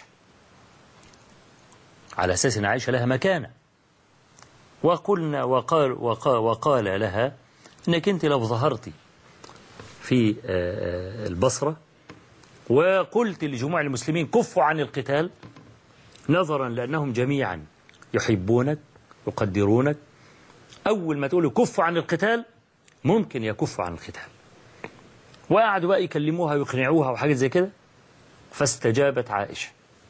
على أساس أن عائشة لها مكانة، وقلنا وقال, وقال, وقال لها أنك أنت لو ظهرتي في البصرة وقلت لجموع المسلمين كفوا عن القتال، نظرا لأنهم جميعا يحبونك يقدرونك، أول ما تقولوا كفوا عن القتال ممكن يكفوا عن القتال. وقعدوا بقى يكلموها ويقنعوها وحاجات زي كده، فاستجابت عائشة.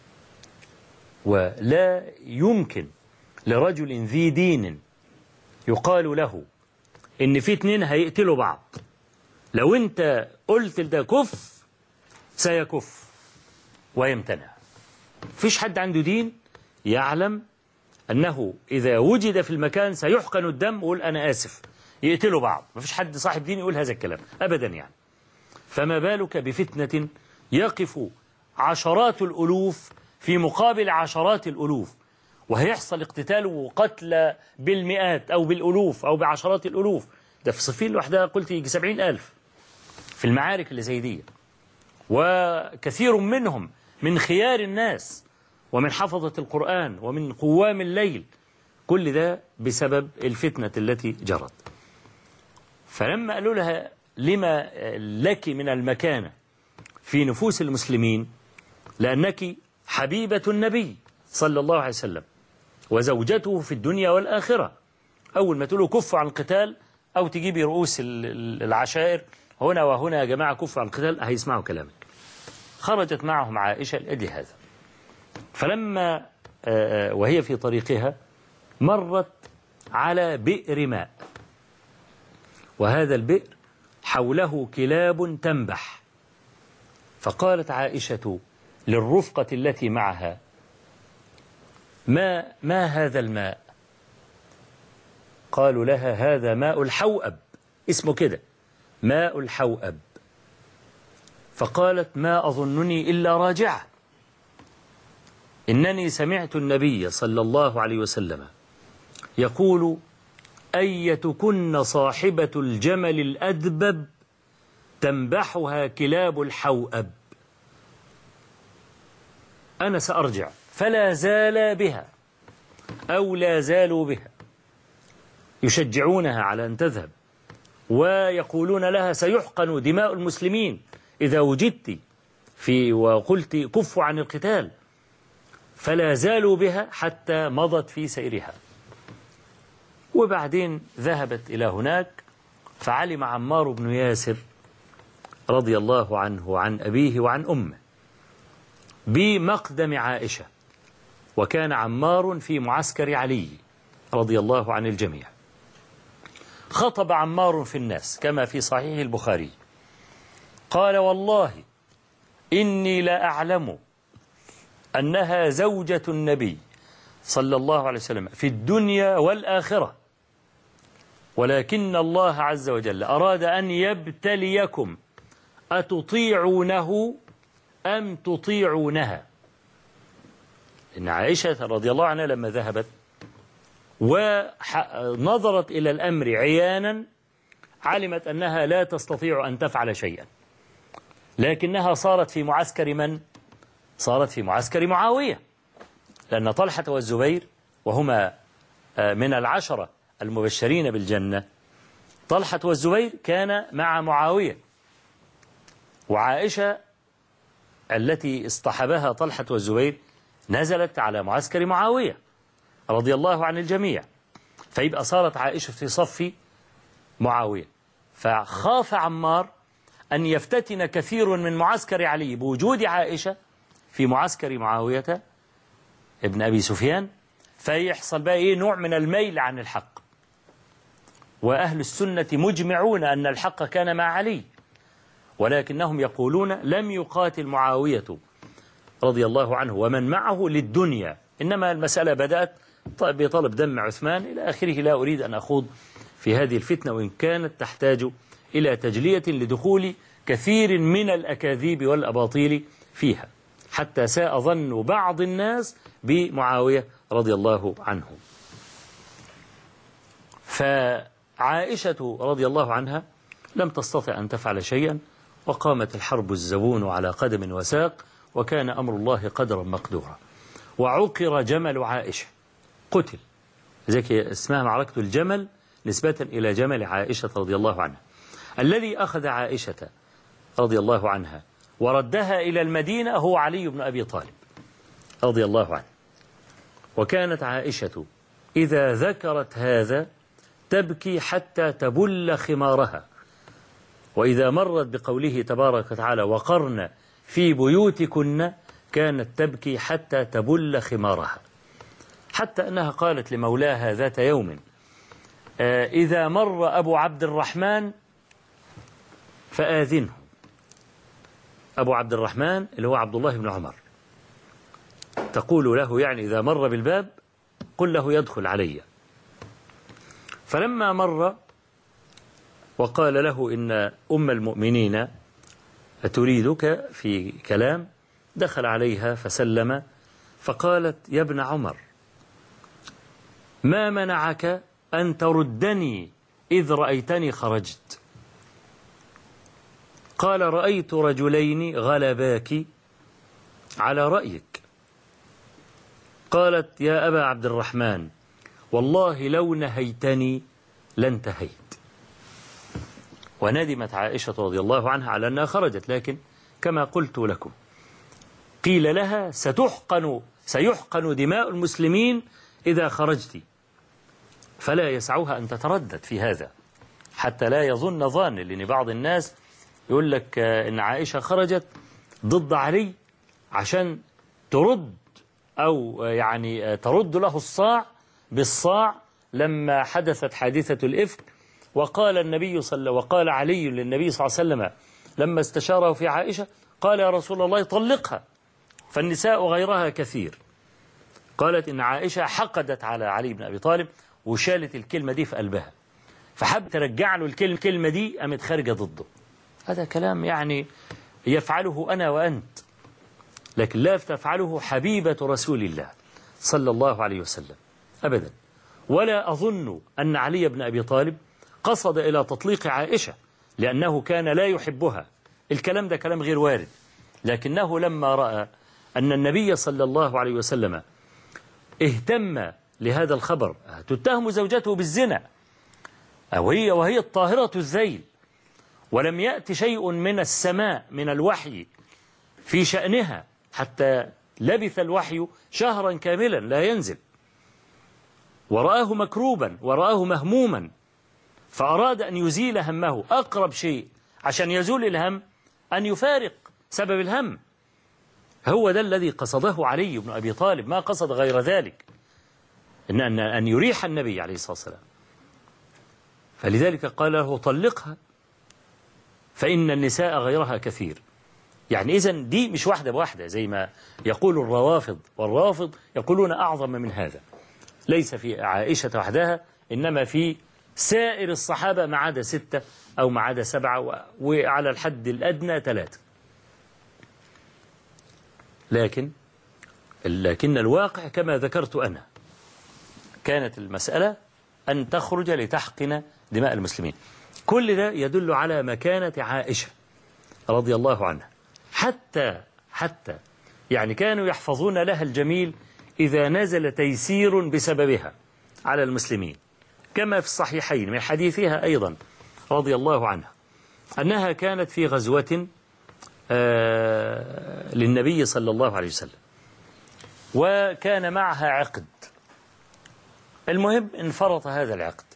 ولا يمكن لرجل ذي دين يقال له إن في اتنين هيقتلوا بعض، لو أنت قلت ده كف سيكف ويمتنع. فيش حد عنده دين يعلم أنه إذا وجد في المكان سيحقن الدم ويقول أنا آسف، يقتلوا بعض. ما فيش حد صاحب دين يقول هذا الكلام أبدا يعني. فما بالك بفتنة يقف عشرات الألوف في مقابل عشرات الألوف، وهيحصل اقتتال وقتل بالمئات أو بالألوف أو بعشرات الألوف. ده في صفين لوحدها قلت يجي سبعين ألف في المعارك اللي زي دي، وكثير منهم من خيار الناس ومن حفظة القرآن ومن قوام الليل، كل ده بسبب الفتنة التي جرت. فلما قالوا لها لما لك من المكانة في نفوس المسلمين، لأنك حبيبة النبي صلى الله عليه وسلم وزوجته في الدنيا والآخرة. أول ما تقولوا كفوا عن القتال أو تجيبي رؤوس العشائر هنا وهنا يا جماعة كفوا عن القتال، هيسمعوا كلامك. خرجت معهم عائشة لأجل هذا. فلما وهي في طريقها مرت على بئر ماء، وهذا البئر حوله كلاب تنبح. فقالت عائشة للرفقة التي معها: ما, ما هذا الماء؟ قالوا لها: هذا ماء الحوأب، اسمه كده ماء الحوأب. فقالت: ما أظنني إلا راجعة، إنني سمعت النبي صلى الله عليه وسلم يقول: أيتكن صاحبة الجمل الأدبب تنبحها كلاب الحوأب. أنا سأرجع. فلا زال بها أو لا زالوا بها يشجعونها على أن تذهب، ويقولون لها: سيحقن دماء المسلمين إذا وجدت في وقلت كفوا عن القتال. فلا زالوا بها حتى مضت في سيرها. وبعدين ذهبت إلى هناك، فعلم عمار بن ياسر رضي الله عنه عن أبيه وعن أمه بمقدم عائشة، وكان عمار في معسكر علي رضي الله عن الجميع. خطب عمار في الناس كما في صحيح البخاري، قال: والله إني لا أعلم أنها زوجة النبي صلى الله عليه وسلم في الدنيا والآخرة، ولكن الله عز وجل أراد أن يبتليكم أتطيعونه أم تطيعونها. إن عائشة رضي الله عنها لما ذهبت ونظرت إلى الأمر عيانا علمت أنها لا تستطيع أن تفعل شيئا، لكنها صارت في معسكر من؟ صارت في معسكر معاوية، لأن طلحة والزبير وهما من العشرة المبشرين بالجنة، طلحة والزبير كان مع معاوية، وعائشة التي اصطحبها طلحة والزبير نزلت على معسكر معاوية رضي الله عن الجميع. فيبقى صارت عائشة في صف معاوية. فخاف عمار أن يفتتن كثير من معسكر علي بوجود عائشة في معسكر معاوية ابن أبي سفيان، فيحصل بقى إيه نوع من الميل عن الحق. وأهل السنة مجمعون أن الحق كان مع علي، ولكنهم يقولون لم يقاتل معاوية رضي الله عنه ومن معه للدنيا، إنما المسألة بدأت بطلب دم عثمان إلى آخره. لا أريد أن أخوض في هذه الفتنة، وإن كانت تحتاج إلى تجلية لدخول كثير من الأكاذيب والأباطيل فيها، حتى ساء ظن بعض الناس بمعاوية رضي الله عنه. فعائشة رضي الله عنها لم تستطع أن تفعل شيئا، وقامت الحرب الزبون على قدم وساق، وكان أمر الله قدرا مقدورا. وعقر جمل عائشة، قتل، ذلك اسمها معركة الجمل نسبة إلى جمل عائشة رضي الله عنها، الذي أخذ عائشة رضي الله عنها وردها إلى المدينة هو علي بن أبي طالب رضي الله عنه. وكانت عائشة إذا ذكرت هذا تبكي حتى تبل خمارها، وإذا مرت بقوله تبارك وتعالى: وقرن في بيوتكن، كانت تبكي حتى تبل خمارها، حتى أنها قالت لمولاها ذات يوم: آه إذا مر أبو عبد الرحمن فآذنه. أبو عبد الرحمن اللي هو عبد الله بن عمر، تقول له يعني إذا مر بالباب قل له يدخل علي. فلما مر وقال له إن أم المؤمنين تريدك في كلام، دخل عليها فسلم، فقالت: يا ابن عمر، ما منعك أن تردني إذ رأيتني خرجت؟ قال: رأيت رجلين غلباك على رأيك. قالت: يا أبا عبد الرحمن، والله لو نهيتني لانتهيت. وندمت عائشة رضي الله عنها على أنها خرجت، لكن كما قلت لكم قيل لها ستحقن سيحقن دماء المسلمين إذا خرجت، فلا يسعها أن تتردد في هذا حتى لا يظن ظان، لأن بعض الناس يقول لك إن عائشة خرجت ضد علي عشان ترد أو يعني ترد له الصاع بالصاع لما حدثت حادثة الإفك، وقال النبي صلى وقال علي للنبي صلى الله عليه وسلم لما استشاره في عائشة قال يا رسول الله طلقها فالنساء غيرها كثير. قالت إن عائشة حقدت على علي بن أبي طالب وشالت الكلمة دي في قلبها، فحب ترجع له الكلمة دي قامت خارجة ضده. هذا كلام يعني يفعله أنا وأنت، لكن لا تفعله حبيبة رسول الله صلى الله عليه وسلم أبدا. ولا أظن أن علي بن أبي طالب قصد إلى تطليق عائشة لأنه كان لا يحبها، الكلام ده كلام غير وارد، لكنه لما رأى أن النبي صلى الله عليه وسلم اهتم لهذا الخبر، تتهم زوجته بالزنا وهي وهي الطاهرة الذيل، ولم يأتي شيء من السماء من الوحي في شأنها حتى لبث الوحي شهرا كاملا لا ينزل، ورآه مكروبا ورآه مهموما، فأراد أن يزيل همه. أقرب شيء عشان يزول الهم أن يفارق سبب الهم، هو ده الذي قصده علي بن أبي طالب، ما قصد غير ذلك، إن أن أن يريح النبي عليه الصلاة والسلام. فلذلك قال له طلقها فإن النساء غيرها كثير. يعني إذن دي مش واحدة بواحدة زي ما يقول الروافض، والرافض يقولون أعظم من هذا، ليس في عائشة وحدها إنما في سائر الصحابة ما عدا ستة أو ما عدا سبعة، وعلى الحد الأدنى ثلاثة. لكن لكن الواقع كما ذكرت أنا، كانت المسألة أن تخرج لتحقن دماء المسلمين. كل ده يدل على مكانة عائشة رضي الله عنها، حتى حتى يعني كانوا يحفظون لها الجميل إذا نزل تيسير بسببها على المسلمين، كما في الصحيحين من حديثها أيضا رضي الله عنها أنها كانت في غزوة آه للنبي صلى الله عليه وسلم، وكان معها عقد. المهم انفرط هذا العقد،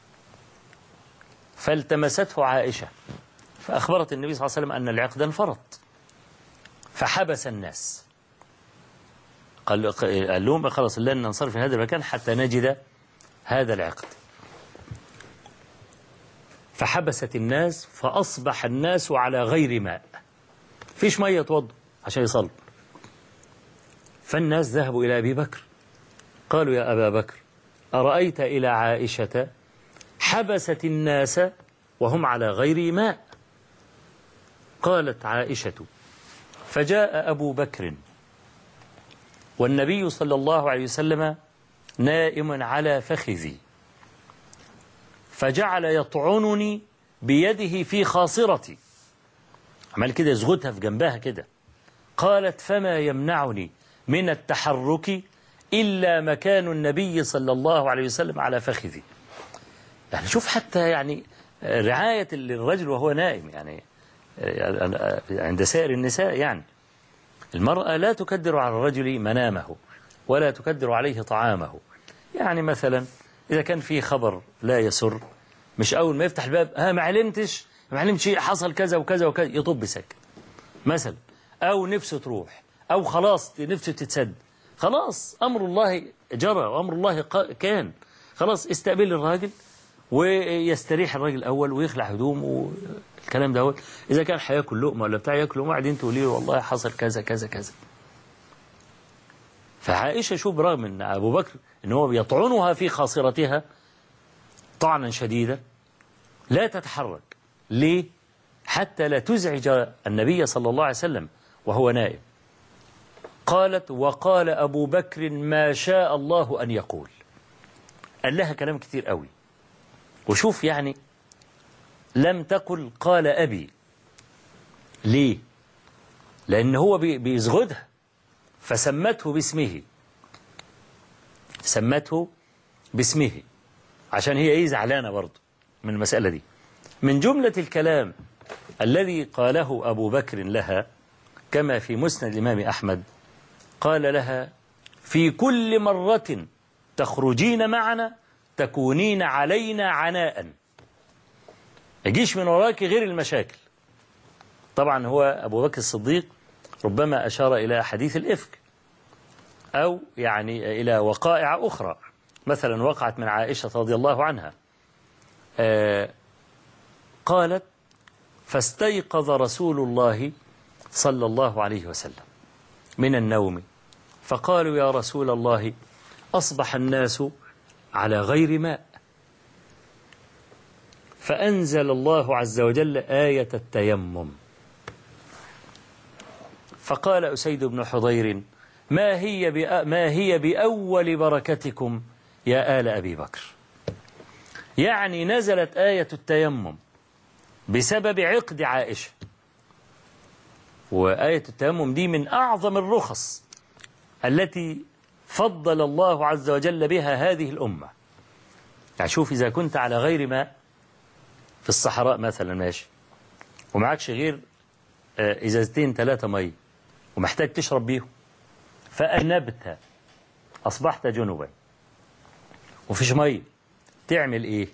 فالتمسته عائشة فأخبرت النبي صلى الله عليه وسلم أن العقد انفرط، فحبس الناس، قال قال لهم خلاص لن ننصرف من هذا المكان حتى نجد هذا العقد. فحبست الناس فأصبح الناس على غير ماء، فيش مية يتوضوا عشان يصلوا. فالناس ذهبوا إلى أبي بكر قالوا يا أبا بكر أرأيت إلى عائشة حبست الناس وهم على غير ماء؟ قالت عائشة فجاء أبو بكر والنبي صلى الله عليه وسلم نائم على فخذي، فجعل يطعنني بيده في خاصرتي، عمل كده يزغتها في جنبها كده. قالت فما يمنعني من التحرك إلا مكان النبي صلى الله عليه وسلم على فخذي. يعني شوف حتى يعني رعاية للرجل وهو نائم، يعني عند سائر النساء، يعني المرأة لا تكدر على الرجل منامه ولا تكدر عليه طعامه. يعني مثلا إذا كان في خبر لا يسر، مش أول ما يفتح الباب ها ما علمتش ما علمتش حصل كذا وكذا وكذا يطب سك مثلا، أو نفسه تروح، أو خلاص نفسه تتسد، خلاص أمر الله جرى وأمر الله كان، خلاص استقبل الراجل ويستريح الراجل الأول ويخلع هدومه والكلام ده. إذا كان هياكل لقمة ولا بتاع ياكل لقمة، بعدين تقولي له والله حصل كذا كذا كذا. فعائشة شوف برغم أن أبو بكر إن هو بيطعنها في خاصرتها طعنا شديدا لا تتحرك، ليه؟ حتى لا تزعج النبي صلى الله عليه وسلم وهو نائم. قالت وقال أبو بكر ما شاء الله أن يقول، قال لها كلام كتير قوي. وشوف يعني لم تقل قال أبي، ليه؟ لأن هو بيزغدها فسمته باسمه، سمته باسمه عشان هي ايه زعلانة برضه من المسألة دي. من جملة الكلام الذي قاله أبو بكر لها كما في مسند الإمام أحمد، قال لها: في كل مرة تخرجين معنا تكونين علينا عناء، يجيش من وراك غير المشاكل. طبعا هو أبو بكر الصديق ربما أشار إلى حديث الإفك أو يعني إلى وقائع أخرى، مثلا وقعت من عائشة رضي الله عنها. آه قالت: فاستيقظ رسول الله صلى الله عليه وسلم من النوم فقالوا: يا رسول الله، أصبح الناس على غير ماء. فأنزل الله عز وجل آية التيمم، فقال أسيد بن حضير: ما هي ما هي بأول بركتكم يا آل أبي بكر. يعني نزلت آية التيمم بسبب عقد عائشة، وآية التيمم دي من أعظم الرخص التي فضل الله عز وجل بها هذه الأمة. يعني شوف، إذا كنت على غير ماء في الصحراء مثلا ماشي، ومعكش غير إزازتين ثلاثة مية ومحتاج تشرب بيهم، فأنبت أصبحت جنوبا وفيش مية، تعمل إيه؟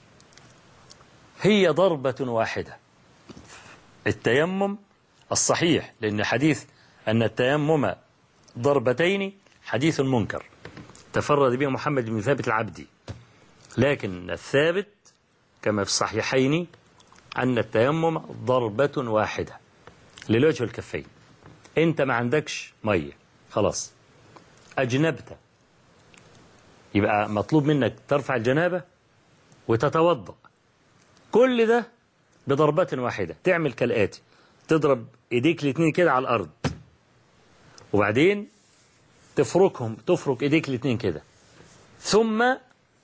هي ضربة واحدة. التيمم الصحيح، لأن حديث أن التيمم ضربتين حديث منكر تفرد به محمد بن ثابت العبدي، لكن الثابت كما في الصحيحين أن التيمم ضربة واحدة للوجه والكفين. أنت ما عندكش مية، خلاص أجنبت، يبقى مطلوب منك ترفع الجنابة وتتوضأ. كل ده بضربة واحدة. تعمل كالآتي: تضرب إيديك الاثنين كده على الأرض، وبعدين تفركهم تفرك إيديك الاثنين كده، ثم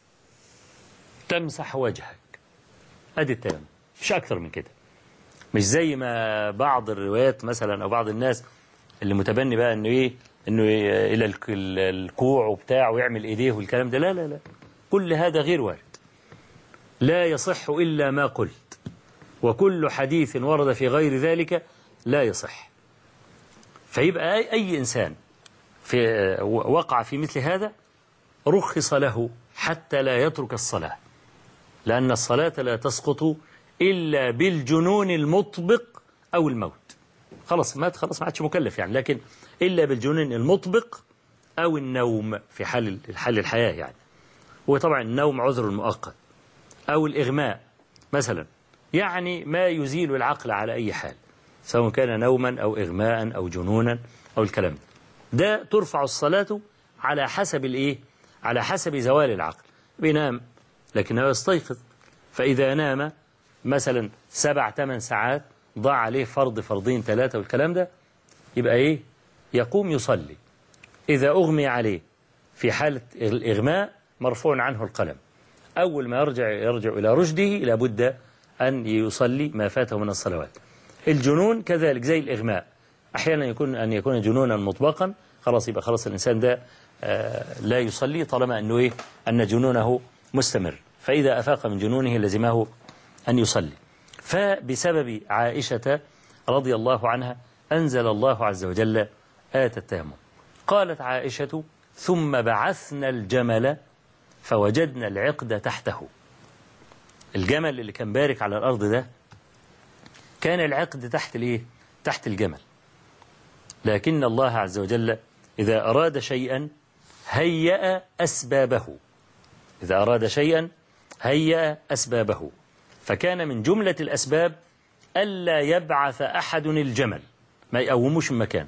تمسح وجهك. أدي التيمم، مش أكثر من كده. مش زي ما بعض الروايات مثلا أو بعض الناس اللي متبني بقى إنه إيه إنه إيه إلى الكوع وبتاع ويعمل إيديه والكلام ده. لا لا لا، كل هذا غير وارد، لا يصح إلا ما قلت، وكل حديث ورد في غير ذلك لا يصح. فيبقى أي, أي إنسان في وقع في مثل هذا رخص له حتى لا يترك الصلاة، لأن الصلاة لا تسقط إلا بالجنون المطبق أو الموت. خلاص مات، خلاص ما عادش مكلف يعني، لكن إلا بالجنون المطبق أو النوم في حال حال الحياة يعني. وطبعا النوم عذر مؤقت، أو الإغماء مثلا، يعني ما يزيل العقل على أي حال، سواء كان نوما أو إغماء أو جنونا أو الكلام ده. ده ترفع الصلاة على حسب الإيه؟ على حسب زوال العقل. بينام لكنه يستيقظ، فإذا نام مثلا سبع ثمان ساعات ضاع عليه فرض فرضين ثلاثة والكلام ده، يبقى إيه؟ يقوم يصلي. إذا أغمي عليه في حالة الإغماء مرفوع عنه القلم، أول ما يرجع يرجع إلى رشده لابد أن يصلي ما فاته من الصلوات. الجنون كذلك زي الإغماء، أحيانا يكون أن يكون جنونا مطبقا، خلاص يبقى خلاص الإنسان ده آه لا يصلي طالما أنه إيه؟ أن جنونه مستمر، فإذا أفاق من جنونه لزمه أن يصلي. فبسبب عائشة رضي الله عنها أنزل الله عز وجل آية التيمم. قالت عائشة: ثم بعثنا الجمل فوجدنا العقد تحته. الجمل اللي كان بارك على الأرض ده كان العقد تحت الإيه؟ تحت الجمل. لكن الله عز وجل إذا أراد شيئا هيأ أسبابه، إذا أراد شيئا هيأ أسبابه. فكان من جملة الأسباب ألا يبعث أحد الجمل، ما يقوموش من مكان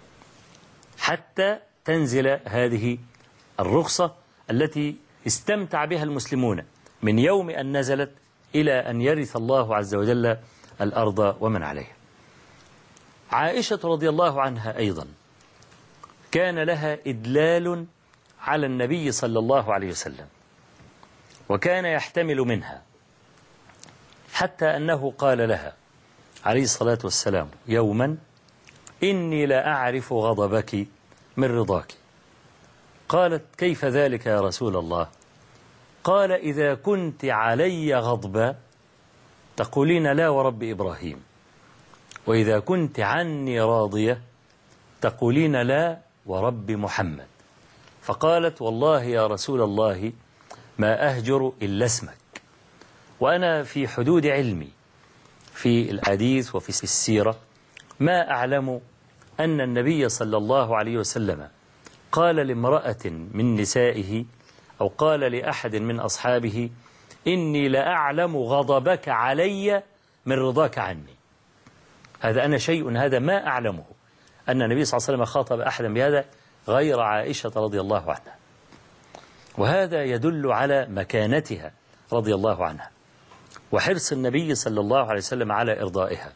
حتى تنزل هذه الرخصة التي استمتع بها المسلمون من يوم أن نزلت إلى أن يرث الله عز وجل الأرض ومن عليها. عائشة رضي الله عنها أيضا كان لها إدلال على النبي صلى الله عليه وسلم، وكان يحتمل منها، حتى أنه قال لها عليه الصلاة والسلام يوما: إني لا أعرف غضبك من رضاك. قالت: كيف ذلك يا رسول الله؟ قال: إذا كنت علي غضبا تقولين لا ورب إبراهيم، وإذا كنت عني راضية تقولين لا ورب محمد. فقالت والله يا رسول الله ما أهجر إلا اسمك، وأنا في حدود علمي في الحديث وفي السيرة ما أعلم أن النبي صلى الله عليه وسلم قال لامرأة من نسائه أو قال لأحد من أصحابه إني لأعلم غضبك علي من رضاك عني. هذا أنا شيء هذا ما أعلمه أن النبي صلى الله عليه وسلم خاطب أحدا بهذا غير عائشة رضي الله عنها، وهذا يدل على مكانتها رضي الله عنها وحرص النبي صلى الله عليه وسلم على إرضائها،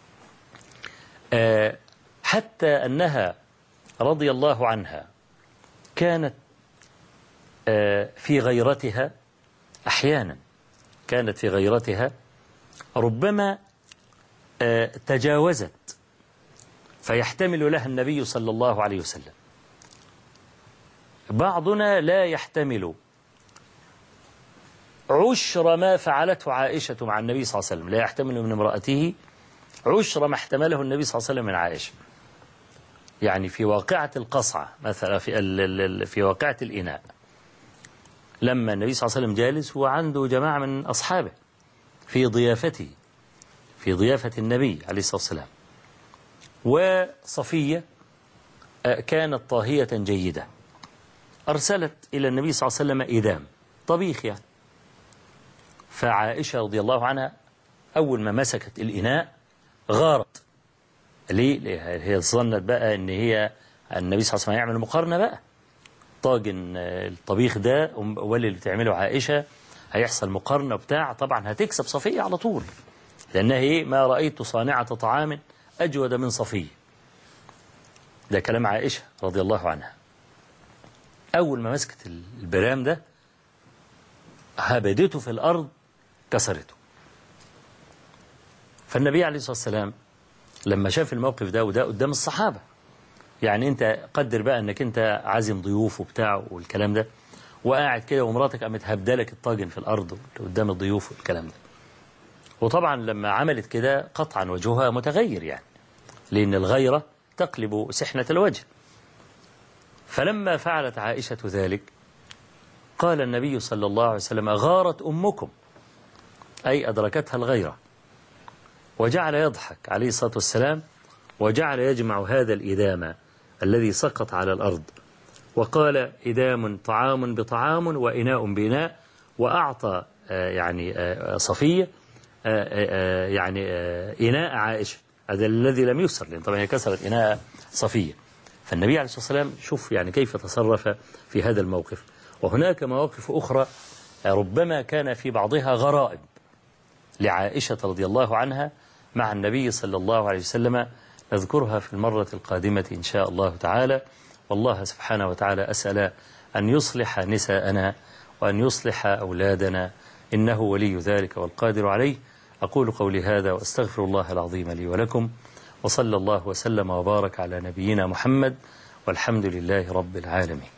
أه حتى أنها رضي الله عنها كانت أه في غيرتها أحيانا كانت في غيرتها ربما أه تجاوزت فيحتمل لها النبي صلى الله عليه وسلم. بعضنا لا يحتمل عشر ما فعلته عائشة مع النبي صلى الله عليه وسلم، لا يحتمل من امرأته عشر ما احتمله النبي صلى الله عليه وسلم من عائشة. يعني في واقعة القصعة مثلا، في في واقعة الإناء، لما النبي صلى الله عليه وسلم جالس وعنده جماعة من أصحابه في ضيافته في ضيافة النبي عليه الصلاة والسلام، وصفية كانت طاهية جيدة، أرسلت إلى النبي صلى الله عليه وسلم إدام طبيخ يعني. فعائشة رضي الله عنها أول ما مسكت الإناء غارت. ليه؟ هي ظنت بقى أن هي النبي صلى الله عليه وسلم يعمل مقارنة بقى، طاجن الطبيخ ده واللي بتعمله عائشة هيحصل مقارنة بتاع، طبعا هتكسب صفية على طول، لأنها هي ما رأيت صانعة طعام أجود من صفية. ده كلام عائشة رضي الله عنها. أول ما مسكت البرام ده هبدته في الأرض كسرته. فالنبي عليه الصلاة والسلام لما شاف الموقف ده، وده قدام الصحابة، يعني أنت قدر بقى أنك أنت عازم ضيوف وبتاع والكلام ده، وقاعد كده ومراتك قامت هبدلك الطاجن في الأرض قدام الضيوف والكلام ده. وطبعا لما عملت كده قطعا وجهها متغير، يعني لأن الغيرة تقلب سحنة الوجه. فلما فعلت عائشة ذلك قال النبي صلى الله عليه وسلم غارت أمكم، أي أدركتها الغيرة، وجعل يضحك عليه الصلاة والسلام، وجعل يجمع هذا الإدام الذي سقط على الأرض، وقال إدام طعام بطعام وإناء بإناء، وأعطى يعني صفية يعني إناء عائشة، هذا الذي لم يكسر، لأن طبعا هي كسرت إناء صفية. فالنبي عليه الصلاة والسلام شوف يعني كيف تصرف في هذا الموقف. وهناك مواقف أخرى ربما كان في بعضها غرائب لعائشة رضي الله عنها مع النبي صلى الله عليه وسلم، نذكرها في المرة القادمة إن شاء الله تعالى. والله سبحانه وتعالى أسأل أن يصلح نساءنا وأن يصلح أولادنا، إنه ولي ذلك والقادر عليه. أقول قولي هذا وأستغفر الله العظيم لي ولكم، وصلى الله وسلم وبارك على نبينا محمد، والحمد لله رب العالمين.